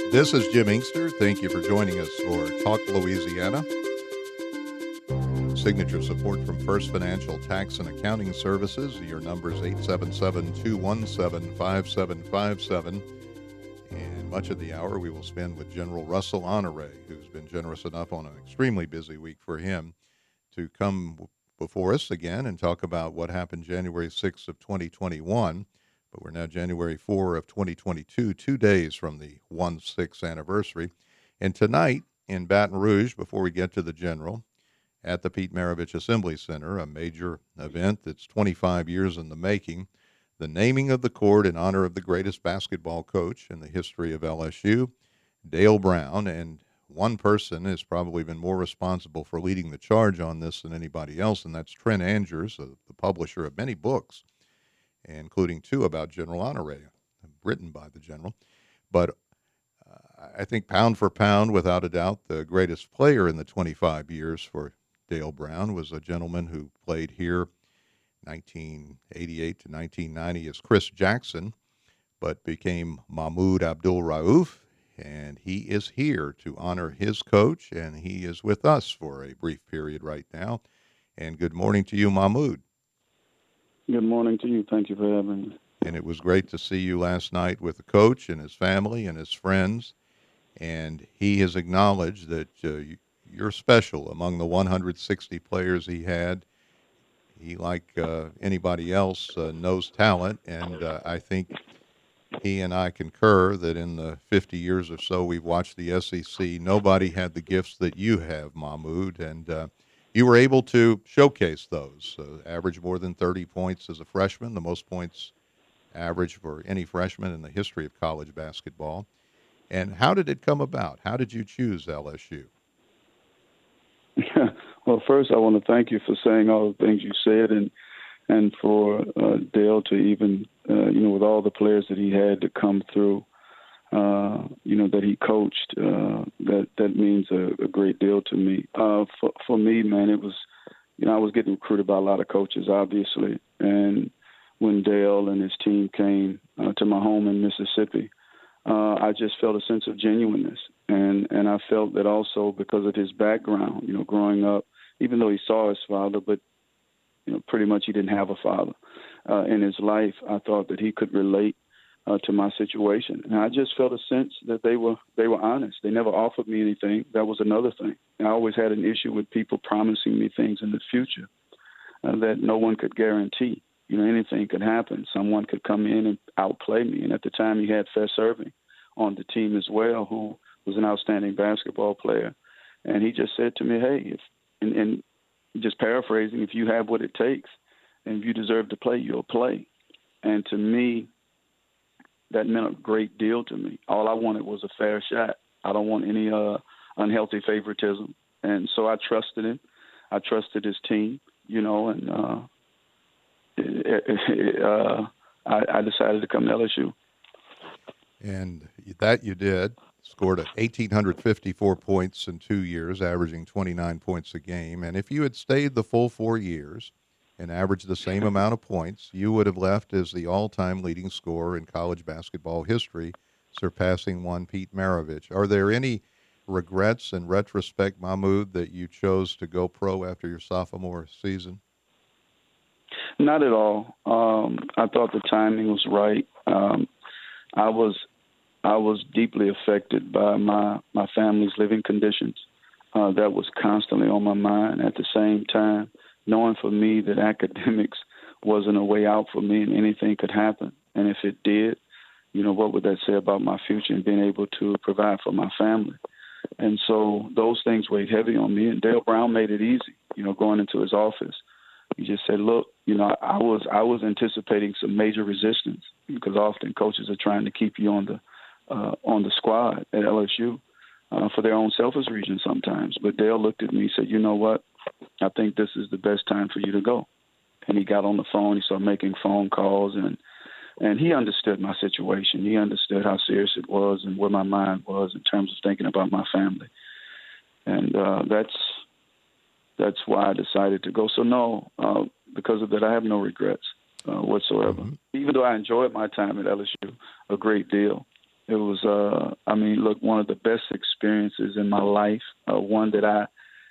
This is Jim Inkster. Thank you for joining us for Talk Louisiana. Signature support from First Financial Tax and Accounting Services. Your number is 877-217-5757. And much of the hour we will spend with General Russell Honore, who's been generous enough on an extremely busy week for him to come before us again and talk about what happened January 6th of 2021. But we're now January 4 of 2022, 2 days from the 1/6 anniversary. And tonight in Baton Rouge, before we get to the General, at the Pete Maravich Assembly Center, a major event that's 25 years in the making, the naming of the court in honor of the greatest basketball coach in the history of LSU, Dale Brown. And one person has probably been more responsible for leading the charge on this than anybody else, and that's Trent Andrews, the publisher of many books, including 2 about General Honore, written by the General. But I think pound for pound, without a doubt, the greatest player in the 25 years for Dale Brown was a gentleman who played here 1988 to 1990 as Chris Jackson, but became Mahmoud Abdul-Rauf, and he is here to honor his coach, and he is with us for a brief period right now. And good morning to you, Mahmoud. Good morning to you. Thank you for having me. And it was great to see you last night with the coach and his family and his friends, and he has acknowledged that you're special among the 160 players he had. He, like anybody else, knows talent, and I think he and I concur that in the 50 years or so we've watched the SEC, nobody had the gifts that you have, Mahmoud, and you were able to showcase those. Average more than 30 points as a freshman, the most points average for any freshman in the history of college basketball. And how did it come about? How did you choose LSU? Well, first, I want to thank you for saying all the things you said, and for Dale to even, with all the players that he had to come through, that he coached. That means a great deal to me. For me, man, it was, I was getting recruited by a lot of coaches, obviously, and when Dale and his team came to my home in Mississippi, I just felt a sense of genuineness. And I felt that also because of his background, growing up, even though he saw his father, but, pretty much he didn't have a father in his life, I thought that he could relate to my situation. And I just felt a sense that they were honest. They never offered me anything. That was another thing. I always had an issue with people promising me things in the future that no one could guarantee. Anything could happen. Someone could come in and outplay me. And at the time, he had Fess Irving on the team as well, who was an outstanding basketball player. And he just said to me, hey, and just paraphrasing, if you have what it takes and if you deserve to play, you'll play. And to me, that meant a great deal to me. All I wanted was a fair shot. I don't want any unhealthy favoritism. And so I trusted him. I trusted his team, and I decided to come to LSU. And that you did. Scored 1,854 points in 2 years, averaging 29 points a game. And if you had stayed the full 4 years and averaged the same amount of points, you would have left as the all-time leading scorer in college basketball history, surpassing one Pete Maravich. Are there any regrets in retrospect, Mahmoud, that you chose to go pro after your sophomore season? Not at all. I thought the timing was right. I was deeply affected by my family's living conditions. That was constantly on my mind. At the same time, knowing for me that academics wasn't a way out for me and anything could happen. And if it did, what would that say about my future and being able to provide for my family? And so those things weighed heavy on me. And Dale Brown made it easy, going into his office. He just said, look, I was anticipating some major resistance because often coaches are trying to keep you on the squad at LSU for their own selfish reasons sometimes. But Dale looked at me and said, you know what? I think this is the best time for you to go. And he got on the phone. He started making phone calls, and he understood my situation. He understood how serious it was and where my mind was in terms of thinking about my family. And that's why I decided to go. So no, because of that, I have no regrets whatsoever. Mm-hmm. Even though I enjoyed my time at LSU a great deal, It was, look, one of the best experiences in my life. One that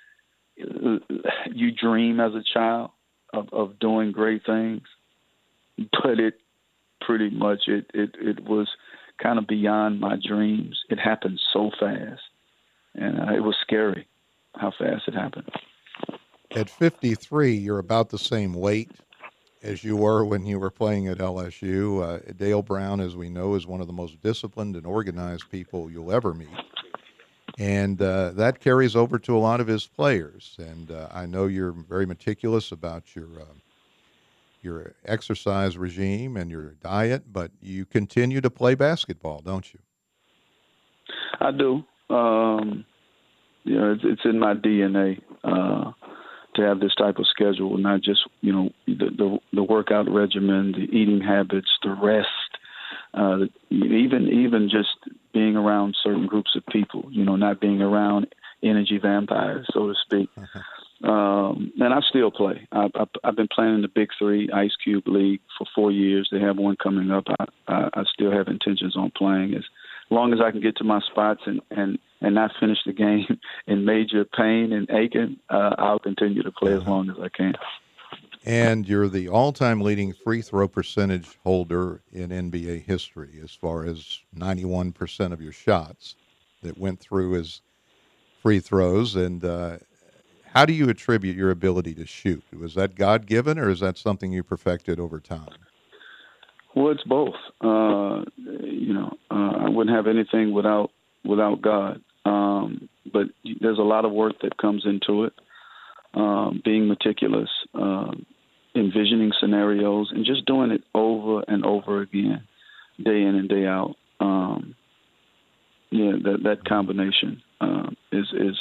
you dream as a child of doing great things, but it pretty much it was kind of beyond my dreams. It happened so fast, and it was scary how fast it happened. At 53, you're about the same weight as you were when you were playing at LSU. Dale Brown, as we know, is one of the most disciplined and organized people you'll ever meet. And that carries over to a lot of his players. And I know you're very meticulous about your exercise regime and your diet, but you continue to play basketball, don't you? I do. It's in my DNA to have this type of schedule, not just, the workout regimen, the eating habits, the rest, even just being around certain groups of people, not being around energy vampires, so to speak. And I still play. I've been playing in the Big Three Ice Cube League for 4 years. They have one coming up. I still have intentions on playing as long as I can get to my spots and not finish the game in major pain and aching. I'll continue to play as long as I can. And you're the all-time leading free throw percentage holder in NBA history, as far as 91% of your shots that went through as free throws. And how do you attribute your ability to shoot? Was that God-given, or is that something you perfected over time? Well, it's both. I wouldn't have anything without God. But there's a lot of work that comes into it. Being meticulous, envisioning scenarios, and just doing it over and over again, day in and day out. That combination is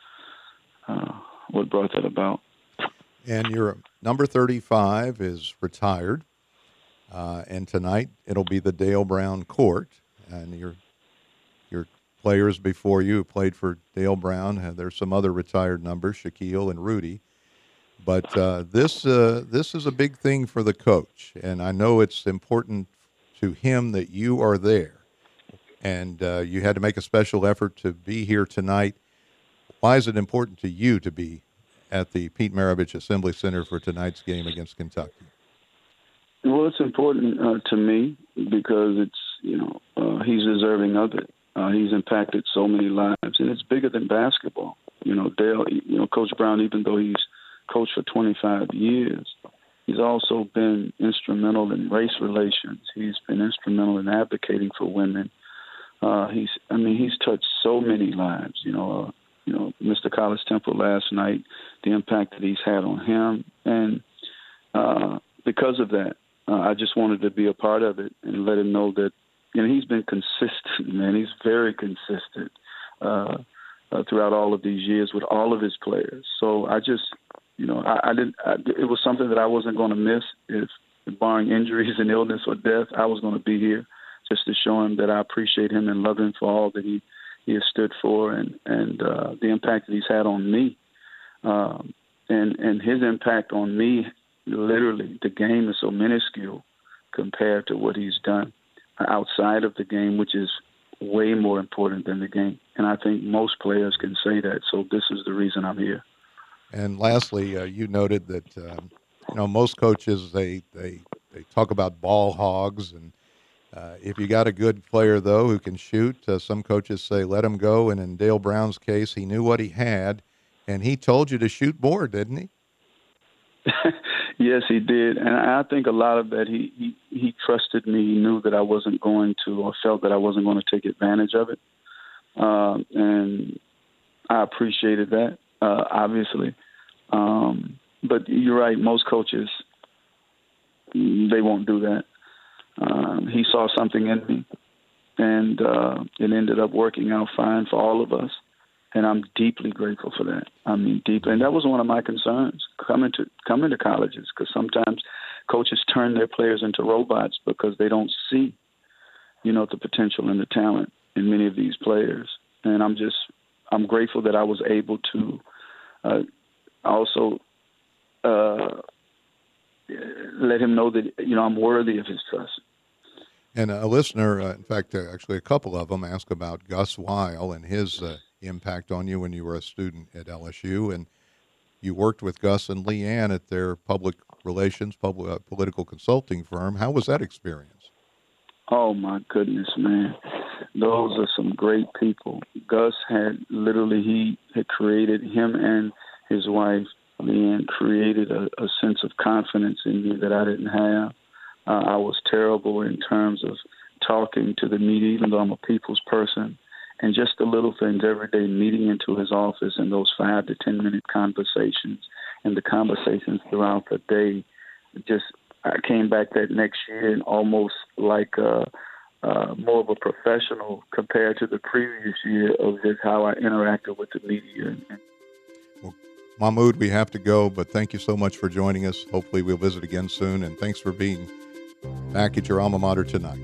what brought that about. And your number 35 is retired, and tonight it'll be the Dale Brown court, and your players before you who played for Dale Brown. There's some other retired numbers, Shaquille and Rudy. But this is a big thing for the coach, and I know it's important to him that you are there. And you had to make a special effort to be here tonight. Why is it important to you to be at the Pete Maravich Assembly Center for tonight's game against Kentucky? Well, it's important to me because it's he's deserving of it. He's impacted so many lives, and it's bigger than basketball. Dale, Coach Brown, even though he's coached for 25 years, he's also been instrumental in race relations. He's been instrumental in advocating for women. He's touched so many lives. Mr. College Temple last night, the impact that he's had on him, and because of that, I just wanted to be a part of it and let him know that. He's been consistent, man. He's very consistent throughout all of these years with all of his players. So I just, it was something that I wasn't going to miss. If barring injuries and illness or death, I was going to be here just to show him that I appreciate him and love him for all that he has stood for and the impact that he's had on me. And his impact on me, literally, the game is so minuscule compared to what he's done outside of the game, which is way more important than the game. And I think most players can say that. So this is the reason I'm here. And lastly, you noted that, most coaches, they talk about ball hogs. And if you got a good player, though, who can shoot, some coaches say, let him go. And in Dale Brown's case, he knew what he had, and he told you to shoot more, didn't he? Yes, he did. And I think a lot of that, he trusted me. He knew that I wasn't going to, or felt that I wasn't going to take advantage of it. And I appreciated that, obviously. But you're right, most coaches, they won't do that. He saw something in me, and it ended up working out fine for all of us. And I'm deeply grateful for that. I mean, deeply. And that was one of my concerns coming to colleges, because sometimes coaches turn their players into robots because they don't see, the potential and the talent in many of these players. And I'm grateful that I was able to also let him know that, I'm worthy of his trust. And a listener, in fact, actually a couple of them asked about Gus Weil and his impact on you when you were a student at LSU. And you worked with Gus and Leanne at their public relations, political consulting firm. How was that experience? Oh, my goodness, man. Those are some great people. Gus he had created, him and his wife, Leanne, created a sense of confidence in me that I didn't have. I was terrible in terms of talking to the media, even though I'm a people's person. And just the little things every day, meeting into his office and those 5 to 10 minute conversations and the conversations throughout the day. I came back that next year and almost like more of a professional compared to the previous year of just how I interacted with the media. Well, Mahmoud, we have to go, but thank you so much for joining us. Hopefully we'll visit again soon, and thanks for being back at your alma mater tonight.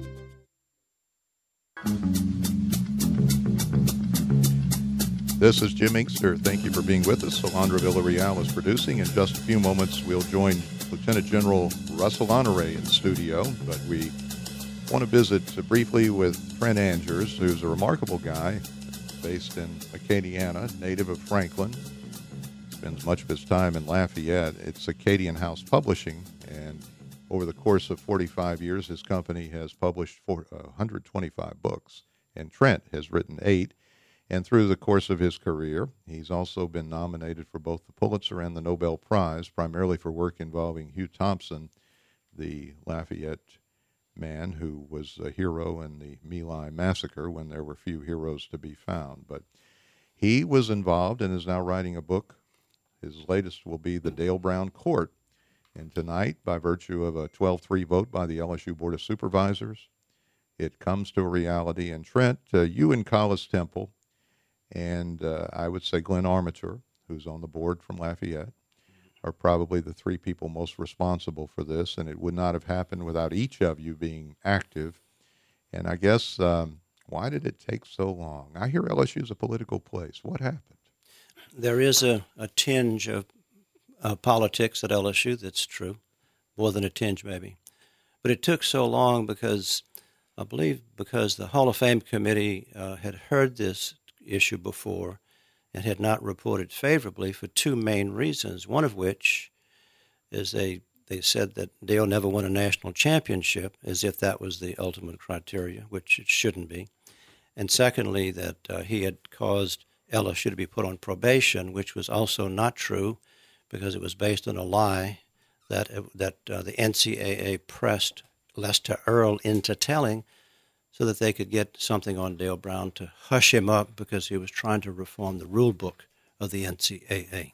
This is Jim Inkster. Thank you for being with us. Alondra Villarreal is producing. In just a few moments, we'll join Lieutenant General Russell Honore in the studio, but we want to visit briefly with Trent Angers, who's a remarkable guy based in Acadiana, native of Franklin. Spends much of his time in Lafayette. It's Acadian House Publishing, and over the course of 45 years, his company has published 125 books, and Trent has written 8. And through the course of his career, he's also been nominated for both the Pulitzer and the Nobel Prize, primarily for work involving Hugh Thompson, the Lafayette man who was a hero in the My Lai massacre when there were few heroes to be found. But he was involved and is now writing a book. His latest will be The Dale Brown Court. And tonight, by virtue of a 12-3 vote by the LSU Board of Supervisors, it comes to a reality. And Trent, you and Collis Temple, and I would say Glenn Armature, who's on the board from Lafayette, are probably the 3 people most responsible for this, and it would not have happened without each of you being active. And I guess, why did it take so long? I hear LSU is a political place. What happened? There is a tinge of politics at LSU, that's true, more than a tinge maybe. But it took so long because the Hall of Fame committee had heard this issue before and had not reported favorably for 2 main reasons, one of which is they said that Dale never won a national championship, as if that was the ultimate criteria, which it shouldn't be. And secondly, that he had caused LSU to be put on probation, which was also not true because it was based on a lie that the NCAA pressed Lester Earl into telling so that they could get something on Dale Brown to hush him up because he was trying to reform the rule book of the NCAA.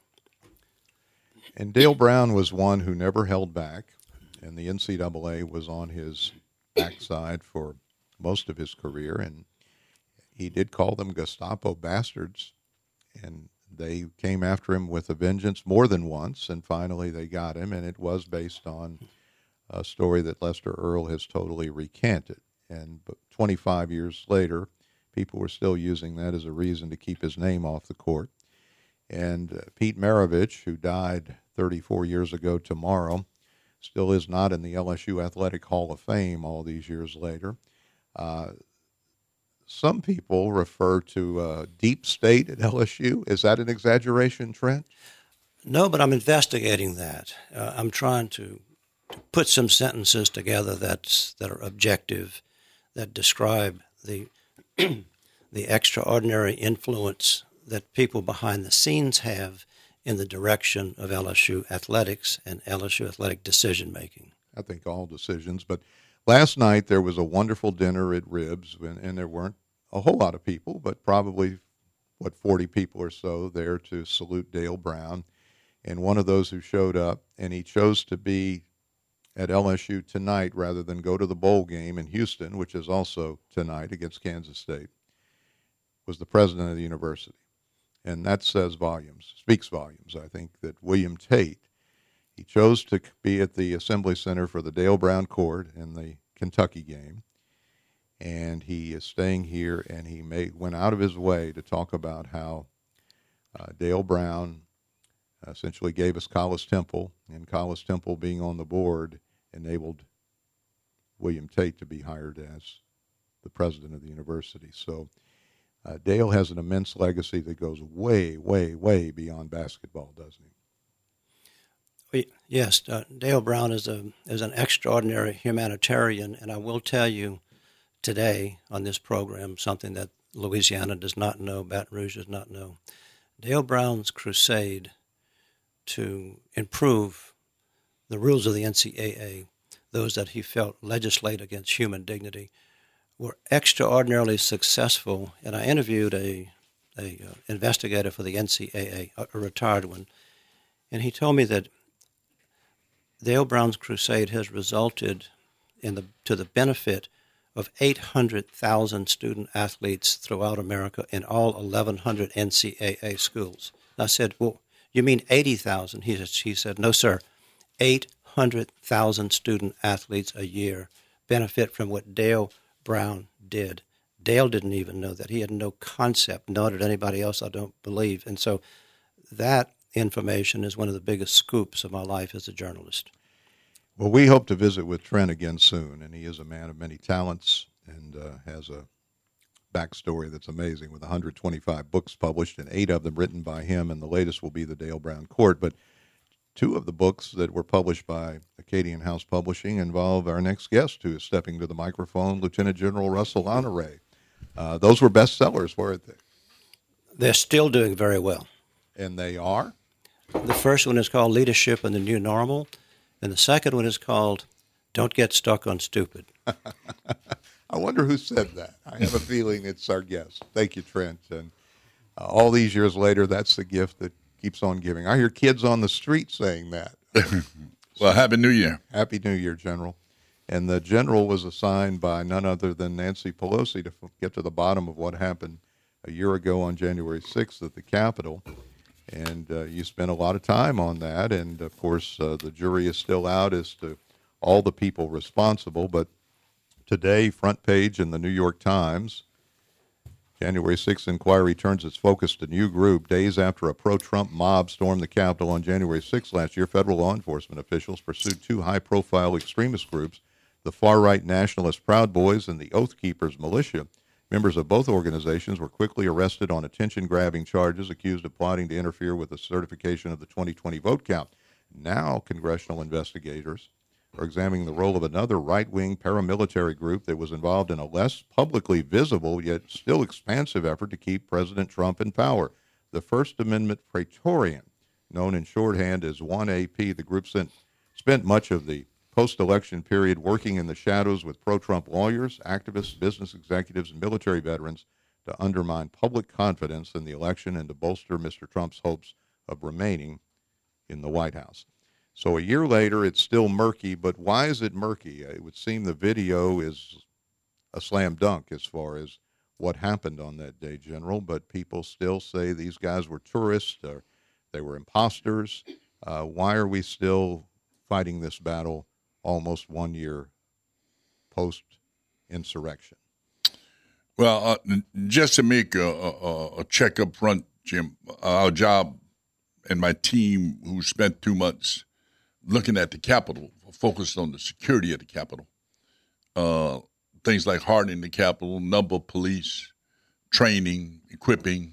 And Dale Brown was one who never held back, and the NCAA was on his backside for most of his career, and he did call them Gestapo bastards, and they came after him with a vengeance more than once, and finally they got him, and it was based on a story that Lester Earl has totally recanted. And 25 years later, people were still using that as a reason to keep his name off the court. And Pete Maravich, who died 34 years ago tomorrow, still is not in the LSU Athletic Hall of Fame all these years later. Some people refer to deep state at LSU. Is that an exaggeration, Trent? No, but I'm investigating that. I'm trying to put some sentences together that are objective, that describe the the extraordinary influence that people behind the scenes have in the direction of LSU athletics and LSU athletic decision-making. I think all decisions. But last night there was a wonderful dinner at Ribs, and there weren't a whole lot of people, but probably, 40 people or so there to salute Dale Brown. And one of those who showed up, and he chose to be at LSU tonight rather than go to the bowl game in Houston, which is also tonight against Kansas State, was the president of the university. And that says volumes, speaks volumes, I think, that William Tate, he chose to be at the Assembly Center for the Dale Brown Court in the Kentucky game, and he is staying here, and he went out of his way to talk about how Dale Brown essentially gave us Collis Temple, and Collis Temple being on the board enabled William Tate to be hired as the president of the university. So Dale has an immense legacy that goes way, way, way beyond basketball, doesn't he? Yes, Dale Brown is an extraordinary humanitarian, and I will tell you today on this program something that Louisiana does not know, Baton Rouge does not know. Dale Brown's crusade to improve the rules of the NCAA, those that he felt legislate against human dignity, were extraordinarily successful. And I interviewed a investigator for the NCAA, a retired one, and he told me that Dale Brown's crusade has resulted to the benefit of 800,000 student athletes throughout America in all 1,100 NCAA schools. And I said, well, you mean 80,000? He said, no, sir. 800,000 student athletes a year benefit from what Dale Brown did. Dale didn't even know that. He had no concept, nor did anybody else, I don't believe. And so that information is one of the biggest scoops of my life as a journalist. Well, we hope to visit with Trent again soon, and he is a man of many talents and has a backstory that's amazing with 125 books published and 8 of them written by him, and the latest will be the Dale Brown Court. But 2 of the books that were published by Acadian House Publishing involve our next guest, who is stepping to the microphone, Lieutenant General Russell Honore. Those were bestsellers, weren't they? They're still doing very well. And they are? The first one is called Leadership and the New Normal, and the second one is called Don't Get Stuck on Stupid. I wonder who said that. I have a feeling it's our guest. Thank you, Trent. And all these years later, that's the gift that keeps on giving. I hear kids on the street saying that. Well, Happy New Year. Happy New Year, General. And the general was assigned by none other than Nancy Pelosi to get to the bottom of what happened a year ago on January 6th at the Capitol. And you spent a lot of time on that. And, of course, the jury is still out as to all the people responsible. But today, front page in the New York Times, January 6th inquiry turns its focus to new group. Days after a pro-Trump mob stormed the Capitol on January 6th last year, federal law enforcement officials pursued 2 high-profile extremist groups, the far-right nationalist Proud Boys and the Oath Keepers militia. Members of both organizations were quickly arrested on attention-grabbing charges, accused of plotting to interfere with the certification of the 2020 vote count. Now, congressional investigators are examining the role of another right-wing paramilitary group that was involved in a less publicly visible yet still expansive effort to keep President Trump in power. The First Amendment Praetorian, known in shorthand as 1AP, the group spent much of the post-election period working in the shadows with pro-Trump lawyers, activists, business executives, and military veterans to undermine public confidence in the election and to bolster Mr. Trump's hopes of remaining in the White House. So a year later, it's still murky, but why is it murky? It would seem the video is a slam dunk as far as what happened on that day, General, but people still say these guys were tourists, or they were imposters. Why are we still fighting this battle almost 1 year post-insurrection? Well, just to make a check up front, Jim, our job and my team who spent 2 months looking at the Capitol, focused on the security of the Capitol, things like hardening the Capitol, number of police, training, equipping,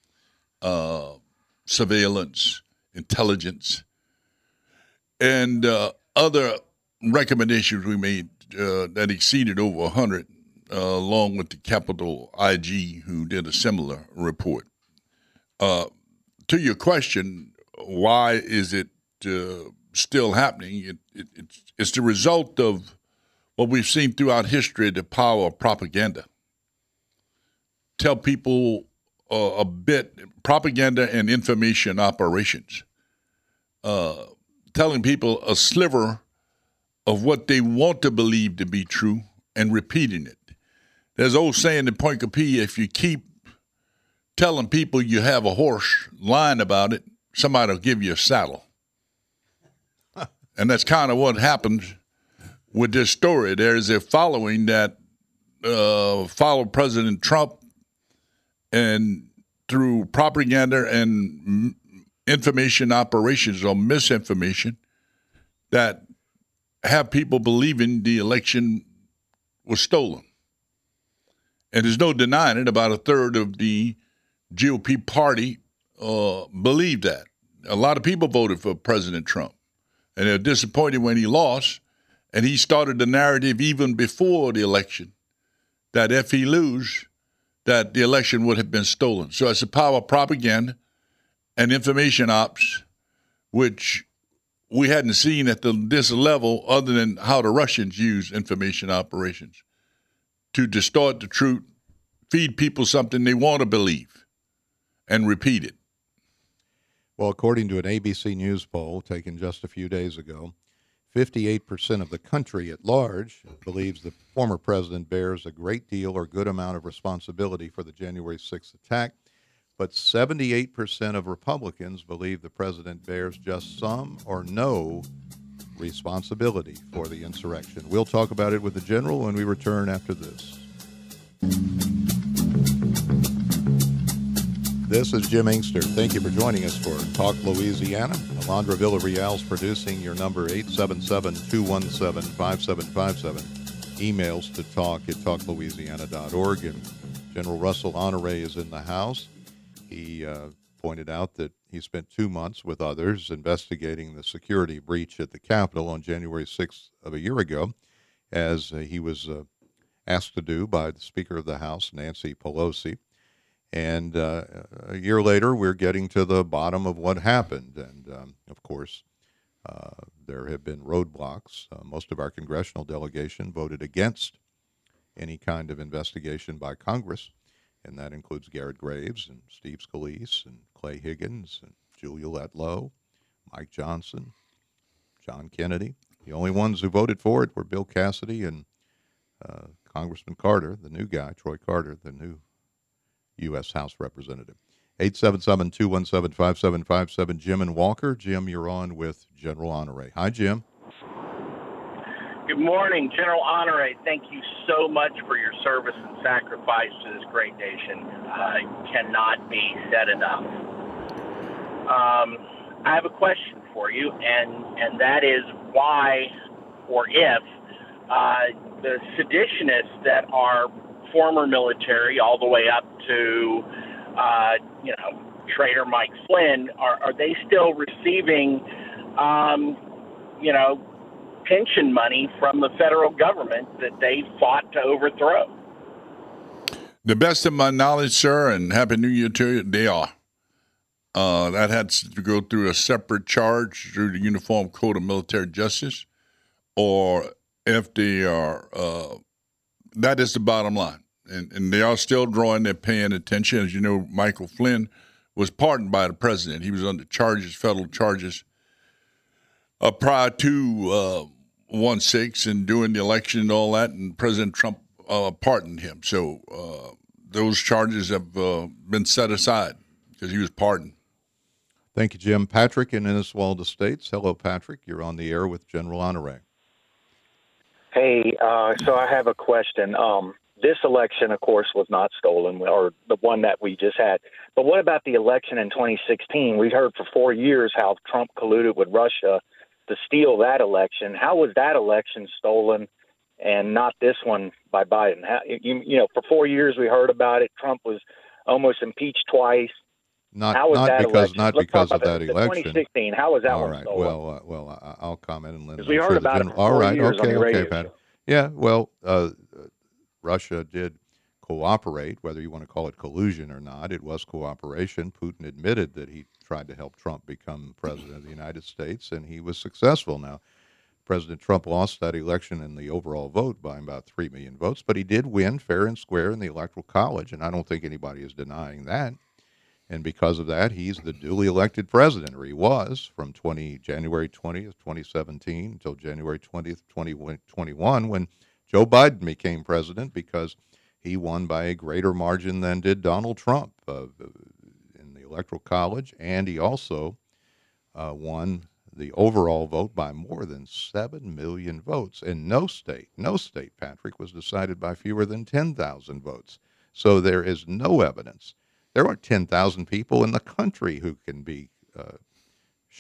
surveillance, intelligence, and other recommendations we made that exceeded over 100, along with the Capitol IG, who did a similar report. To your question, why is it still happening? It's the result of what we've seen throughout history, the power of propaganda. Tell people a bit, propaganda and information operations, telling people a sliver of what they want to believe to be true and repeating it. There's an old saying in Point Coupee, if you keep telling people you have a horse, lying about it, somebody will give you a saddle. And that's kind of what happens with this story. There's a following that followed President Trump, and through propaganda and information operations or misinformation that have people believing the election was stolen. And there's no denying it. About a third of the GOP party believed that. A lot of people voted for President Trump, and they're disappointed when he lost. And he started the narrative even before the election that if he lose, that the election would have been stolen. So it's the power of propaganda and information ops, which we hadn't seen at this level other than how the Russians use information operations to distort the truth, feed people something they want to believe, and repeat it. Well, according to an ABC News poll taken just a few days ago, 58% of the country at large believes the former president bears a great deal or good amount of responsibility for the January 6th attack, but 78% of Republicans believe the president bears just some or no responsibility for the insurrection. We'll talk about it with the general when we return after this. This is Jim Inkster. Thank you for joining us for Talk Louisiana. Alondra Villarreal's producing. Your number 877-217-5757. Emails to talk@talklouisiana.org. And General Russell Honore is in the house. He pointed out that he spent 2 months with others investigating the security breach at the Capitol on January 6th of a year ago, as he was asked to do by the Speaker of the House, Nancy Pelosi. And a year later, we're getting to the bottom of what happened. And, of course, there have been roadblocks. Most of our congressional delegation voted against any kind of investigation by Congress, and that includes Garrett Graves and Steve Scalise and Clay Higgins and Julia Letlow, Mike Johnson, John Kennedy. The only ones who voted for it were Bill Cassidy and Congressman Carter, the new guy, Troy Carter, the new U.S. House Representative. 877-217-5757. Jim and Walker. Jim, you're on with General Honore. Hi, Jim. Good morning, General Honore. Thank you so much for your service and sacrifice to this great nation. Cannot be said enough. I have a question for you, and that is why or if the seditionists that are former military all the way up to, Traitor Mike Flynn, are they still receiving, pension money from the federal government that they fought to overthrow? The best of my knowledge, sir, and Happy New Year to you, they are. That had to go through a separate charge through the Uniform Code of Military Justice, or if they are, that is the bottom line. And they are still drawing, they're paying attention. As you know, Michael Flynn was pardoned by the president. He was under charges, federal charges, prior to 1/6 and during the election and all that, and President Trump pardoned him. So those charges have been set aside because he was pardoned. Thank you, Jim. Patrick in Inniswald Estates. Hello, Patrick. You're on the air with General Honore. Hey, so I have a question. This election, of course, was not stolen, or the one that we just had. But what about the election in 2016? We heard for 4 years how Trump colluded with Russia to steal that election. How was that election stolen and not this one by Biden? For 4 years we heard about it. Trump was almost impeached twice. Not because of that election. 2016. How was that one stolen? Well, I'll comment and then we heard about it for 4 years on the radio Pat. show. Yeah, well, Russia did cooperate, whether you want to call it collusion or not. It was cooperation. Putin admitted that he tried to help Trump become president of the United States, and he was successful. Now, President Trump lost that election in the overall vote by about 3 million votes, but he did win fair and square in the Electoral College, and I don't think anybody is denying that. And because of that, he's the duly elected president, or he was, from January 20th, 2017 until January 20th, 2021, when Joe Biden became president, because he won by a greater margin than did Donald Trump in the Electoral College, and he also won the overall vote by more than 7 million votes. And no state, Patrick, was decided by fewer than 10,000 votes. So there is no evidence. There aren't 10,000 people in the country who can be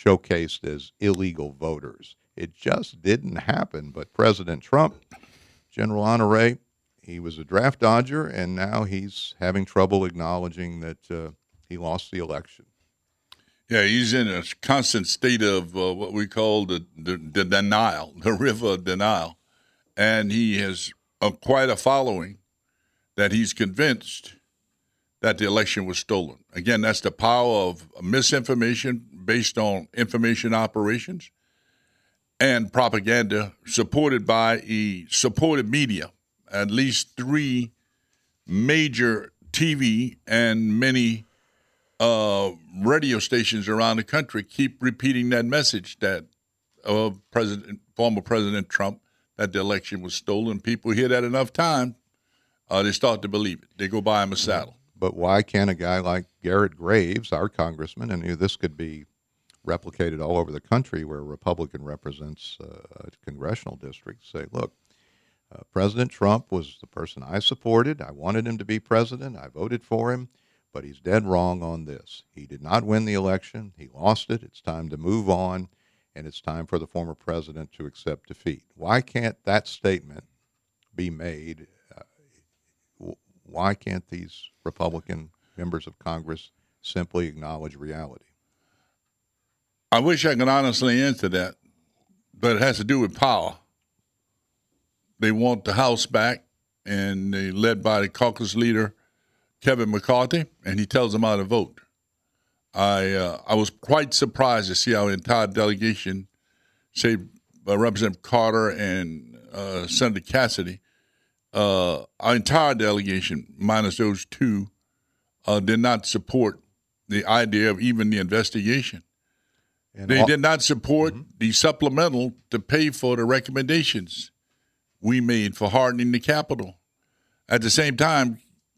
showcased as illegal voters. It just didn't happen. But President Trump General Honore, he was a draft dodger, and now he's having trouble acknowledging that he lost the election. Yeah, he's in a constant state of what we call the denial, the river of denial. And he has quite a following that he's convinced that the election was stolen. Again, that's the power of misinformation based on information operations and propaganda supported by a supported media. At least 3 major TV and many radio stations around the country keep repeating that message that former President Trump, that the election was stolen. People hear that enough time, they start to believe it. They go buy him a saddle. But why can't a guy like Garrett Graves, our congressman, and this could be replicated all over the country where a Republican represents a congressional district, say, look, President Trump was the person I supported. I wanted him to be president. I voted for him, but he's dead wrong on this. He did not win the election. He lost it. It's time to move on, and it's time for the former president to accept defeat. Why can't that statement be made? Why can't these Republican members of Congress simply acknowledge reality? I wish I could honestly answer that, but it has to do with power. They want the House back, and they led by the caucus leader, Kevin McCarthy, and he tells them how to vote. I was quite surprised to see our entire delegation, say Representative Carter and Senator Cassidy, our entire delegation, minus those 2, did not support the idea of even the investigation. And they did not support the supplemental to pay for the recommendations we made for hardening the Capitol. At the same time,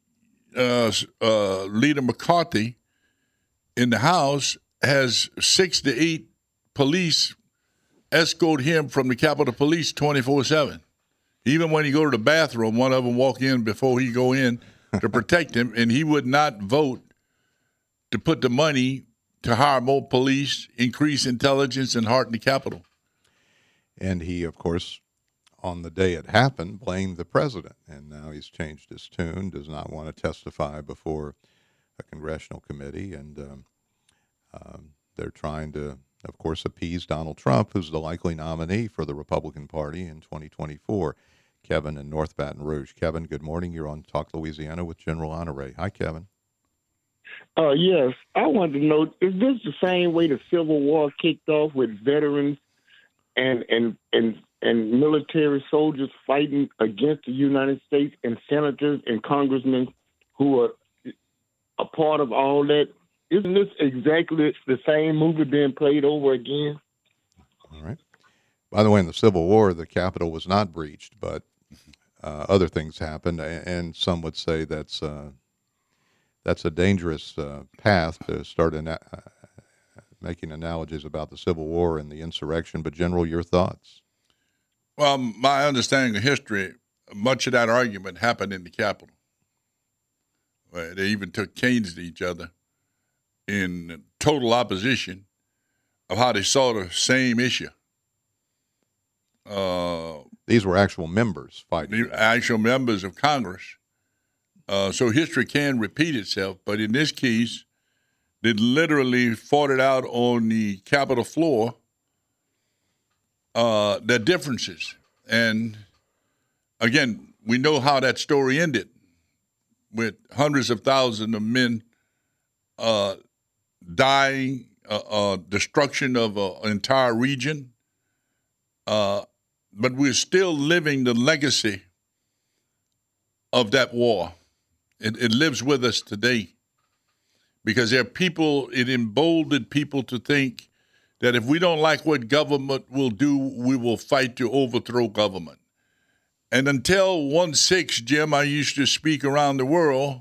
Leader McCarthy in the House has 6 to 8 police escort him from the Capitol Police 24/7. Even when he go to the bathroom, one of them walk in before he go in to protect him, and he would not vote to put the money to hire more police, increase intelligence, and harden the Capitol. And he, of course, on the day it happened, blamed the president, and now he's changed his tune, does not want to testify before a congressional committee, and they're trying to, of course, appease Donald Trump, who's the likely nominee for the Republican Party in 2024. Kevin in North Baton Rouge. Kevin, good morning. You're on Talk Louisiana with General Honore. Hi, Kevin. Yes, I wanted to know, is this the same way the Civil War kicked off with veterans and military soldiers fighting against the United States and senators and congressmen who are a part of all that? Isn't this exactly the same movie being played over again? All right. By the way, in the Civil War, the Capitol was not breached, but other things happened, and some would say that's a dangerous path to start making analogies about the Civil War and the insurrection. But, General, your thoughts? Well, my understanding of history, much of that argument happened in the Capitol. They even took canes to each other in total opposition of how they saw the same issue. These were actual members fighting. The actual members of Congress. So history can repeat itself, but in this case, they literally fought it out on the Capitol floor, their differences. And again, we know how that story ended, with hundreds of thousands of men dying, destruction of an entire region. But we're still living the legacy of that war. It lives with us today because there are people, it emboldened people to think that if we don't like what government will do, we will fight to overthrow government. And until 1/6, Jim, I used to speak around the world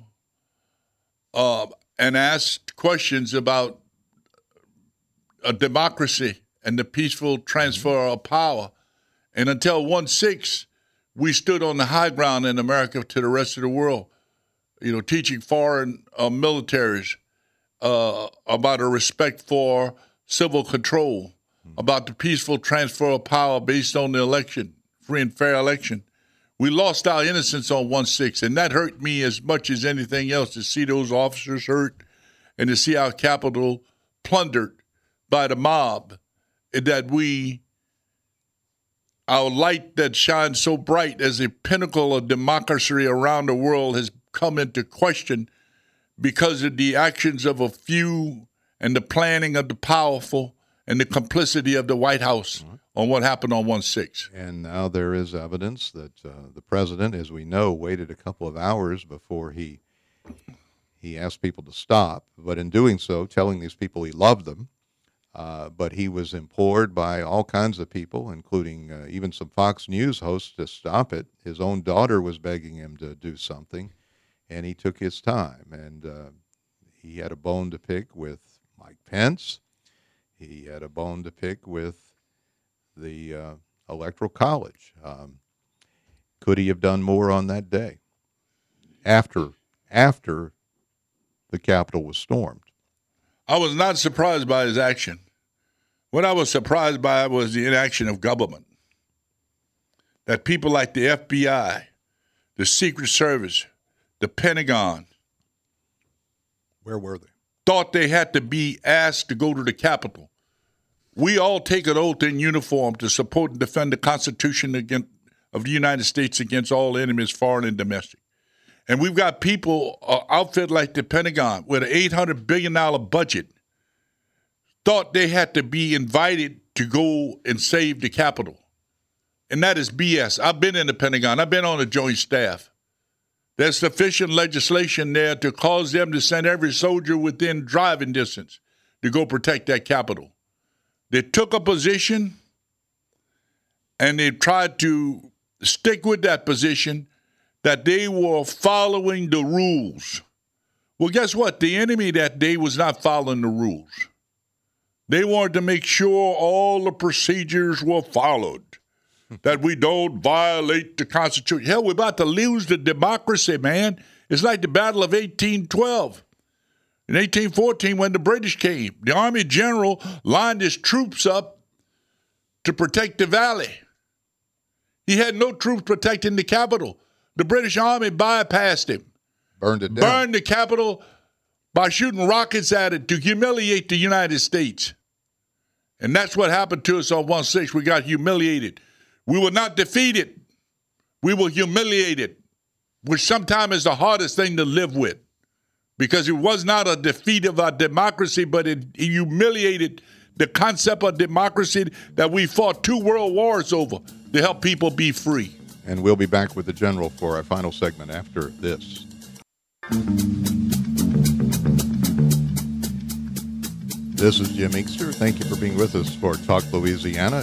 and ask questions about a democracy and the peaceful transfer of power. And until 1/6, we stood on the high ground in America to the rest of the world, teaching foreign militaries about a respect for civil control, about the peaceful transfer of power based on the election, free and fair election. We lost our innocence on 1/6, and that hurt me as much as anything else to see those officers hurt and to see our Capitol plundered by the mob, and that our light that shines so bright as a pinnacle of democracy around the world has come into question because of the actions of a few and the planning of the powerful and the complicity of the White House on what happened on 1/6. And now there is evidence that the president, as we know, waited a couple of hours before he asked people to stop. But in doing so, telling these people he loved them, but he was implored by all kinds of people, including even some Fox News hosts, to stop it. His own daughter was begging him to do something, and he took his time. And he had a bone to pick with Mike Pence. He had a bone to pick with the Electoral College. Could he have done more on that day after the Capitol was stormed? I was not surprised by his action. What I was surprised by was the inaction of government. That people like the FBI, the Secret Service, the Pentagon, where were they? Thought they had to be asked to go to the Capitol. We all take an oath in uniform to support and defend the Constitution of the United States against all enemies, foreign and domestic. And we've got people, outfit like the Pentagon, with an $800 billion budget, thought they had to be invited to go and save the Capitol. And that is BS. I've been in the Pentagon. I've been on the Joint Staff. There's sufficient legislation there to cause them to send every soldier within driving distance to go protect that Capitol. They took a position, and they tried to stick with that position, that they were following the rules. Well, guess what? The enemy that day was not following the rules. They wanted to make sure all the procedures were followed, that we don't violate the Constitution. Hell, we're about to lose the democracy, man. It's like the Battle of 1812. In 1814, when the British came, the Army General lined his troops up to protect the valley. He had no troops protecting the Capitol. The British Army bypassed him. Burned it down. Burned the Capitol by shooting rockets at it to humiliate the United States. And that's what happened to us on 1/6. We got humiliated. We were not defeated. We were humiliated, which sometimes is the hardest thing to live with, because it was not a defeat of our democracy, but it humiliated the concept of democracy that we fought 2 world wars over to help people be free. And we'll be back with the General for our final segment after this. This is Jim Inkster. Thank you for being with us for Talk Louisiana,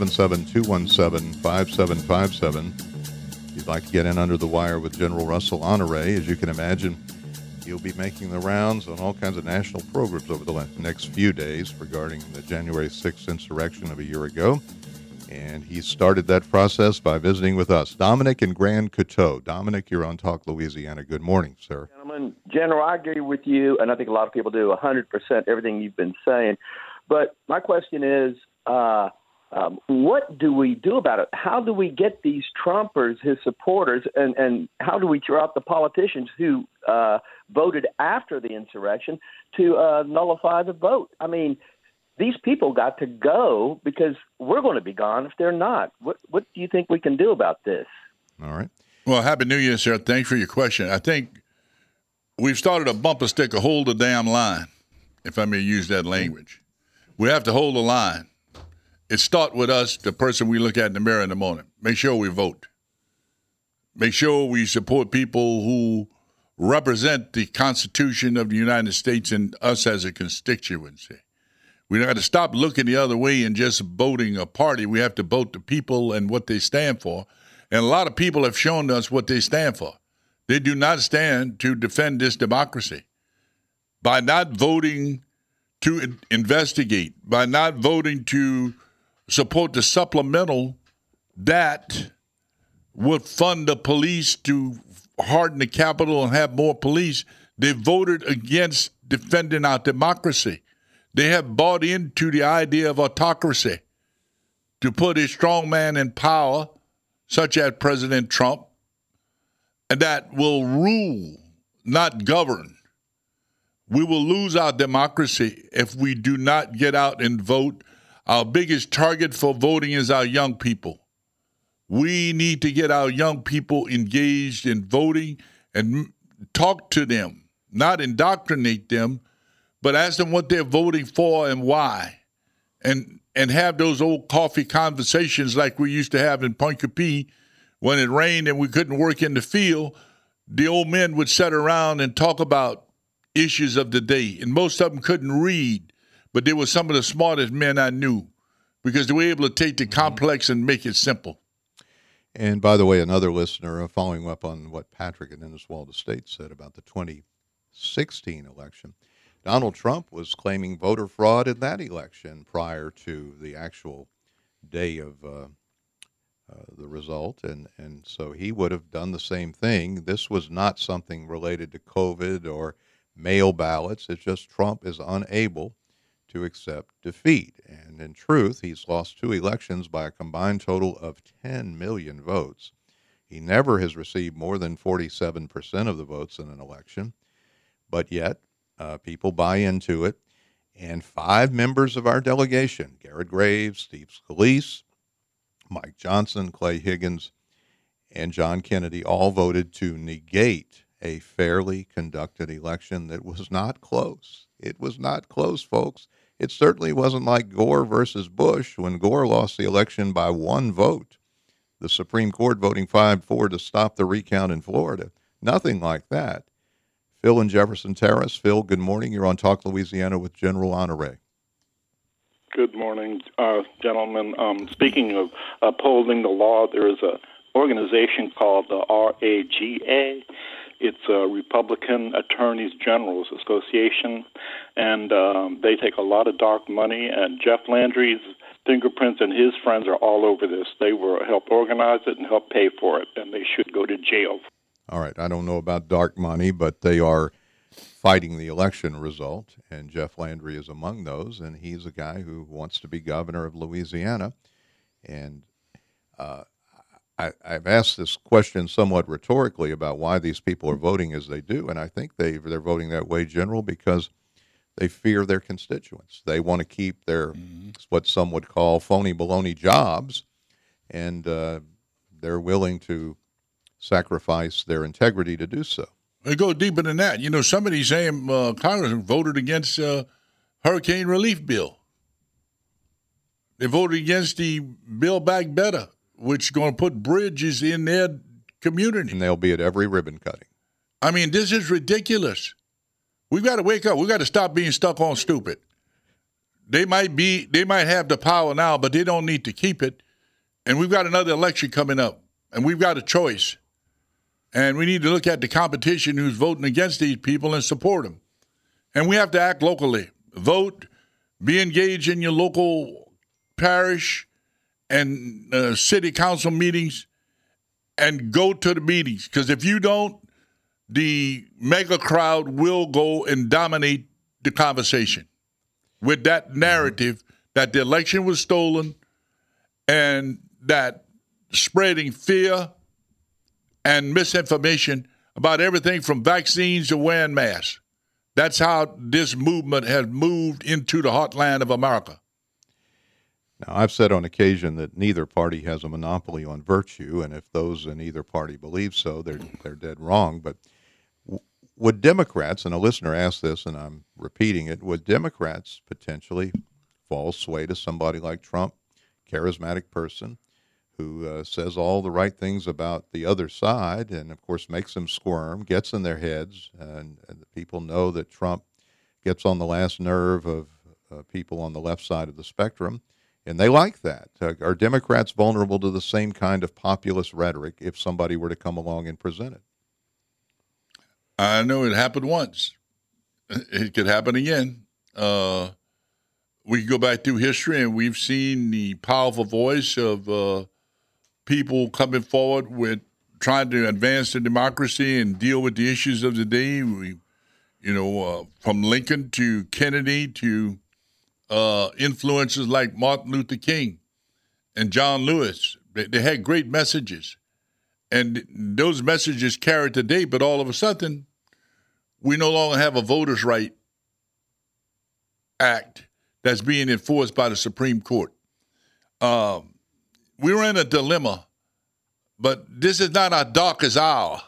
877-217-5757. If you'd like to get in under the wire with General Russell Honore, as you can imagine, he'll be making the rounds on all kinds of national programs over the next few days regarding the January 6th insurrection of a year ago. And he started that process by visiting with us. Dominic in Grand Coteau. Dominic, you're on Talk Louisiana. Good morning, sir. Gentlemen, General, I agree with you, and I think a lot of people do 100% everything you've been saying. But my question is, what do we do about it? How do we get these Trumpers, his supporters, and how do we throw out the politicians who voted after the insurrection to nullify the vote? I mean, these people got to go because we're going to be gone if they're not. What do you think we can do about this? All right. Well, Happy New Year, sir. Thanks for your question. I think we've started a bumper sticker, hold the damn line, if I may use that language. We have to hold the line. It starts with us, the person we look at in the mirror in the morning. Make sure we vote. Make sure we support people who represent the Constitution of the United States and us as a constituency. We got to stop looking the other way and just voting a party. We have to vote the people and what they stand for. And a lot of people have shown us what they stand for. They do not stand to defend this democracy. By not voting to investigate, by not voting to support the supplemental that would fund the police to harden the Capitol and have more police, they voted against defending our democracy. They have bought into the idea of autocracy, to put a strong man in power such as President Trump, and that will rule, not govern. We will lose our democracy if we do not get out and vote. Our biggest target for voting is our young people. We need to get our young people engaged in voting and talk to them, not indoctrinate them, but ask them what they're voting for and why. And have those old coffee conversations like we used to have in Punkapi when it rained and we couldn't work in the field. The old men would sit around and talk about issues of the day, and most of them couldn't read, but they were some of the smartest men I knew because they were able to take the complex and make it simple. And by the way, another listener, following up on what Patrick in Inniswalda State said about the 2016 election, Donald Trump was claiming voter fraud in that election prior to the actual day of the result, and so he would have done the same thing. This was not something related to COVID or mail ballots. It's just Trump is unable to accept defeat. And in truth, he's lost 2 elections by a combined total of 10 million votes. He never has received more than 47% of the votes in an election, but yet people buy into it. And 5 members of our delegation, Garrett Graves, Steve Scalise, Mike Johnson, Clay Higgins, and John Kennedy, all voted to negate a fairly conducted election that was not close. It was not close, folks. It certainly wasn't like Gore versus Bush when Gore lost the election by 1 vote. The Supreme Court voting 5-4 to stop the recount in Florida. Nothing like that. Phil in Jefferson Terrace. Phil, good morning. You're on Talk Louisiana with General Honore. Good morning, gentlemen. Speaking of upholding the law, there is an organization called the RAGA. It's a Republican Attorneys General's Association, and they take a lot of dark money, and Jeff Landry's fingerprints and his friends are all over this. They were helped organize it and help pay for it, and they should go to jail. All right, I don't know about dark money, but they are fighting the election result, and Jeff Landry is among those, and he's a guy who wants to be governor of Louisiana, and I've asked this question somewhat rhetorically about why these people are voting as they do, and I think they're voting that way, General, because they fear their constituents. They want to keep their what some would call phony baloney jobs, and they're willing to sacrifice their integrity to do so. They go deeper than that. You know, some of these same congressmen voted against hurricane relief bill. They voted against the Build Back Better, which is going to put bridges in their community. And they'll be at every ribbon cutting. I mean, this is ridiculous. We've got to wake up. We've got to stop being stuck on stupid. They might have the power now, but they don't need to keep it. And we've got another election coming up, and we've got a choice. And we need to look at the competition who's voting against these people and support them. And we have to act locally. Vote, be engaged in your local parish and city council meetings, and go to the meetings. Because if you don't, the mega crowd will go and dominate the conversation with that narrative that the election was stolen and that spreading fear and misinformation about everything from vaccines to wearing masks. That's how this movement has moved into the heartland of America. Now, I've said on occasion that neither party has a monopoly on virtue, and if those in either party believe so, they're dead wrong. But would Democrats, and a listener asked this, and I'm repeating it, would Democrats potentially fall sway to somebody like Trump, charismatic person, who says all the right things about the other side and, of course, makes them squirm, gets in their heads, and the people know that Trump gets on the last nerve of people on the left side of the spectrum, and they like that. Are Democrats vulnerable to the same kind of populist rhetoric if somebody were to come along and present it? I know it happened once. It could happen again. We can go back through history, and we've seen the powerful voice of people coming forward with trying to advance the democracy and deal with the issues of the day. From Lincoln to Kennedy to influences like Martin Luther King and John Lewis, They had great messages. And those messages carried today, but all of a sudden, we no longer have a Voters' Right Act that's being enforced by the Supreme Court. We were in a dilemma, but this is not our darkest hour.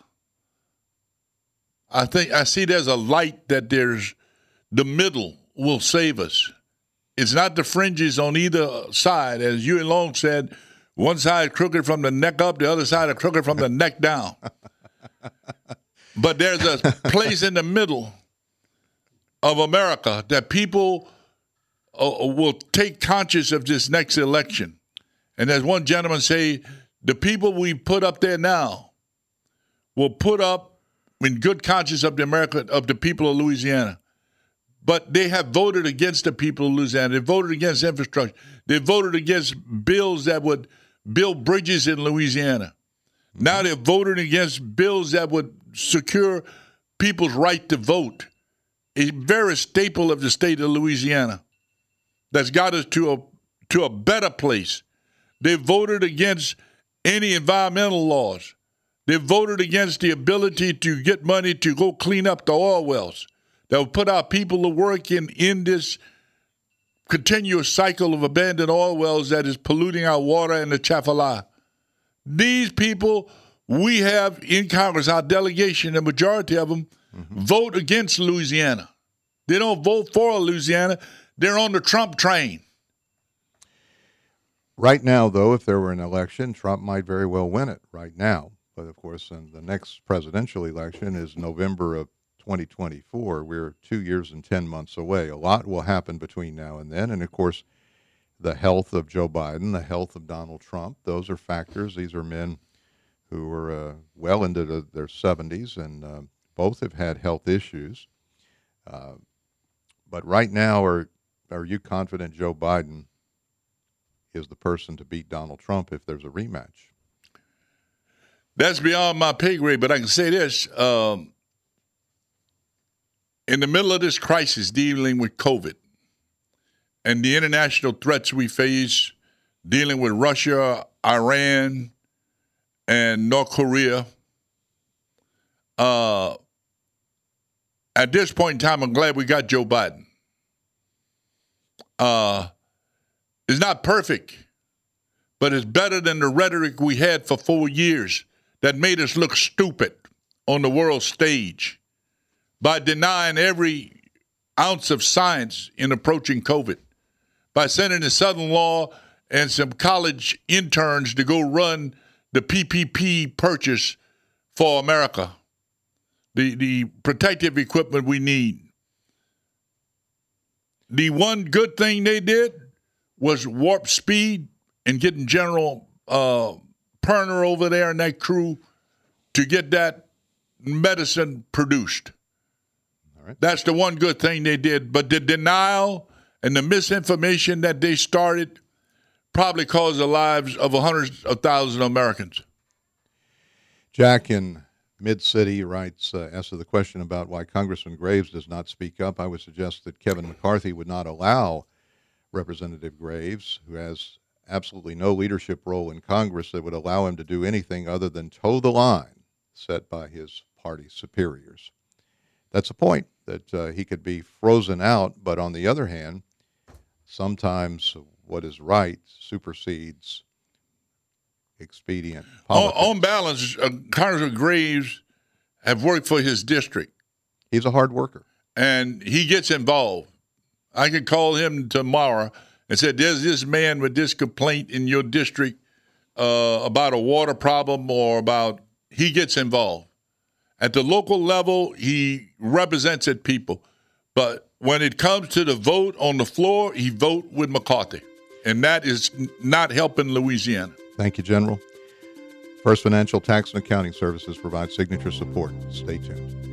I see there's a light that there's the middle will save us. It's not the fringes on either side. As Huey Long said, one side crooked from the neck up, the other side crooked from the neck down. But there's a place in the middle of America that people will take conscious of this next election. And as one gentleman say, the people we put up there now will put up in good conscience of the people of Louisiana. But they have voted against the people of Louisiana. They voted against infrastructure. They voted against bills that would build bridges in Louisiana. Now they're voting against bills that would secure people's right to vote, a very staple of the state of Louisiana that's got us to a better place. They voted against any environmental laws. They voted against the ability to get money to go clean up the oil wells that will put our people to work in this continuous cycle of abandoned oil wells that is polluting our water and the Chafalaya. These people we have in Congress, our delegation, the majority of them, vote against Louisiana. They don't vote for Louisiana. They're on the Trump train. Right now, though, if there were an election, Trump might very well win it right now. But, of course, in the next presidential election is November of 2024. We're 2 years and 10 months away. A lot will happen between now and then. And, of course, the health of Joe Biden, the health of Donald Trump, those are factors. These are men who are well into their 70s, and both have had health issues. But right now, are you confident Joe Biden is the person to beat Donald Trump if there's a rematch? That's beyond my pay grade, but I can say this. In the middle of this crisis dealing with COVID and the international threats we face, dealing with Russia, Iran, and North Korea, at this point in time, I'm glad we got Joe Biden. It's not perfect, but it's better than the rhetoric we had for 4 years that made us look stupid on the world stage by denying every ounce of science in approaching COVID, by sending the Southern Law and some college interns to go run the PPP purchase for America, the protective equipment we need. The one good thing they did was warp speed and getting General Perner over there and that crew to get that medicine produced. All right. That's the one good thing they did. But the denial and the misinformation that they started probably caused the lives of hundreds of thousands of Americans. Jack in Mid-City writes, as to the question about why Congressman Graves does not speak up, I would suggest that Kevin McCarthy would not allow Representative Graves, who has absolutely no leadership role in Congress, that would allow him to do anything other than toe the line set by his party superiors. That's a point, that he could be frozen out, but on the other hand, sometimes what is right supersedes expedient politics. On balance, Congressman Graves have worked for his district. He's a hard worker. And he gets involved. I could call him tomorrow and say, there's this man with this complaint in your district about a water problem or about, he gets involved. At the local level, he represents it people. But when it comes to the vote on the floor, he vote with McCarthy. And that is not helping Louisiana. Thank you, General. First Financial Tax and Accounting Services provides signature support. Stay tuned.